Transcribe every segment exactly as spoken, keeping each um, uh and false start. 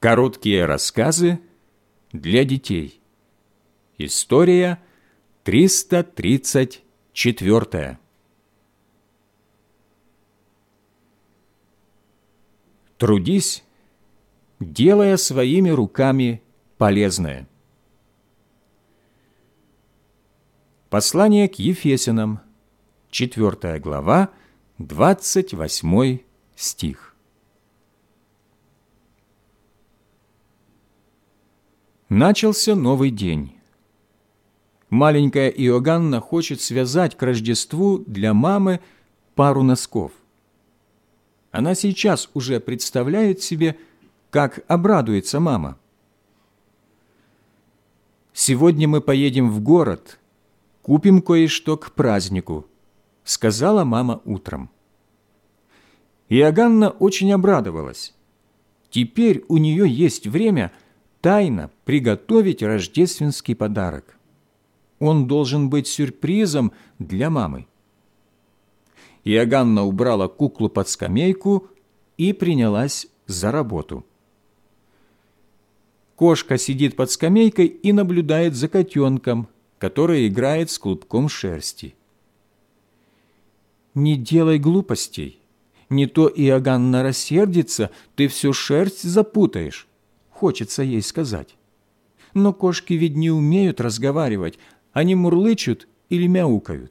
Короткие рассказы для детей. История триста тридцать четвёртая. Трудись, делая своими руками полезное. Послание к Ефесянам, четвёртая глава, двадцать восьмой стих. Начался новый день. Маленькая Иоганна хочет связать к Рождеству для мамы пару носков. Она сейчас уже представляет себе, как обрадуется мама. «Сегодня мы поедем в город, купим кое-что к празднику», — сказала мама утром. Иоганна очень обрадовалась. Теперь у нее есть время тайно приготовить рождественский подарок. Он должен быть сюрпризом для мамы. Иоганна убрала куклу под скамейку и принялась за работу. Кошка сидит под скамейкой и наблюдает за котенком, который играет с клубком шерсти. «Не делай глупостей, не то Иоганна рассердится, ты всю шерсть запутаешь», — хочется ей сказать. Но кошки ведь не умеют разговаривать, они мурлычут или мяукают.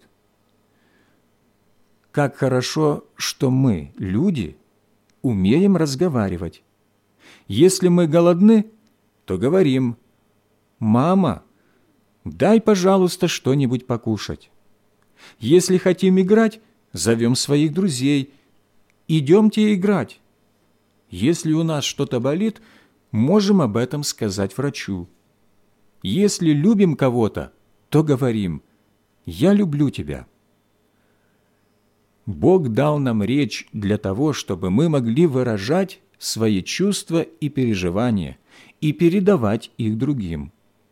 Как хорошо, что мы, люди, умеем разговаривать. Если мы голодны, то говорим: «Мама, дай, пожалуйста, что-нибудь покушать». Если хотим играть, зовем своих друзей: «Идемте играть». Если у нас что-то болит, можем об этом сказать врачу. Если любим кого-то, то говорим: «Я люблю тебя». Бог дал нам речь для того, чтобы мы могли выражать свои чувства и переживания и передавать их другим.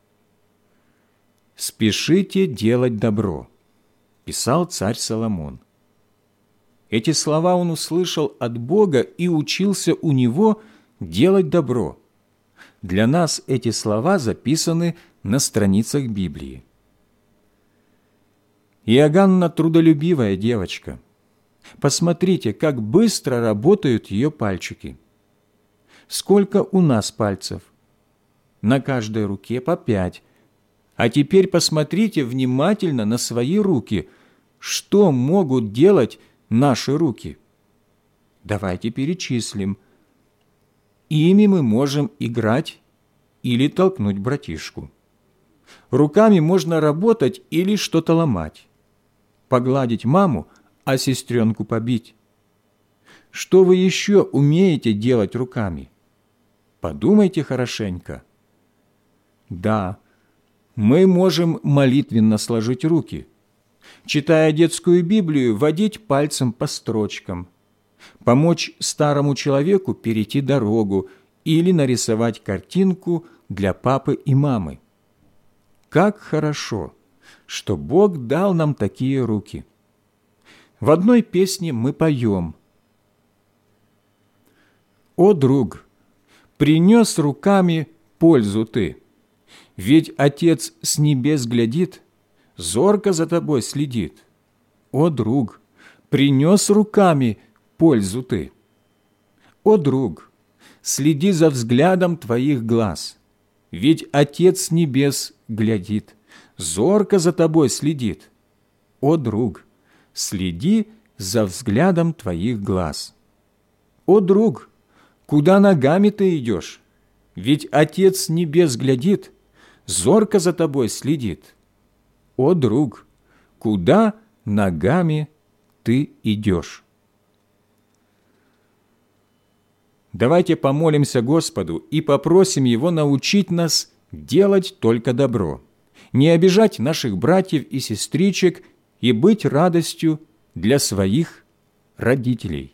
«Спешите делать добро», – писал царь Соломон. Эти слова он услышал от Бога и учился у Него делать добро. Для нас эти слова записаны на страницах Библии. Иоганна трудолюбивая девочка. Посмотрите, как быстро работают ее пальчики. Сколько у нас пальцев? На каждой руке по пять. А теперь посмотрите внимательно на свои руки. Что могут делать наши руки? Давайте перечислим. Ими мы можем играть или толкнуть братишку. Руками можно работать или что-то ломать. Погладить маму, а сестренку побить. Что вы еще умеете делать руками? Подумайте хорошенько. Да, мы можем молитвенно сложить руки, читая детскую Библию, водить пальцем по строчкам, помочь старому человеку перейти дорогу или нарисовать картинку для папы и мамы. Как хорошо, что Бог дал нам такие руки. В одной песне мы поем: «О, друг, принес руками пользу ты, ведь Отец с небес глядит, зорко за тобой следит. О, друг, принес руками пользу ты. О, друг, следи за взглядом твоих глаз, ведь Отец с небес глядит, зорко за тобой следит. О, друг, следи за взглядом твоих глаз. О, друг, куда ногами ты идешь? Ведь Отец с небес глядит, зорко за тобой следит. О, друг, куда ногами ты идешь?» Давайте помолимся Господу и попросим Его научить нас делать только добро, не обижать наших братьев и сестричек и быть радостью для своих родителей.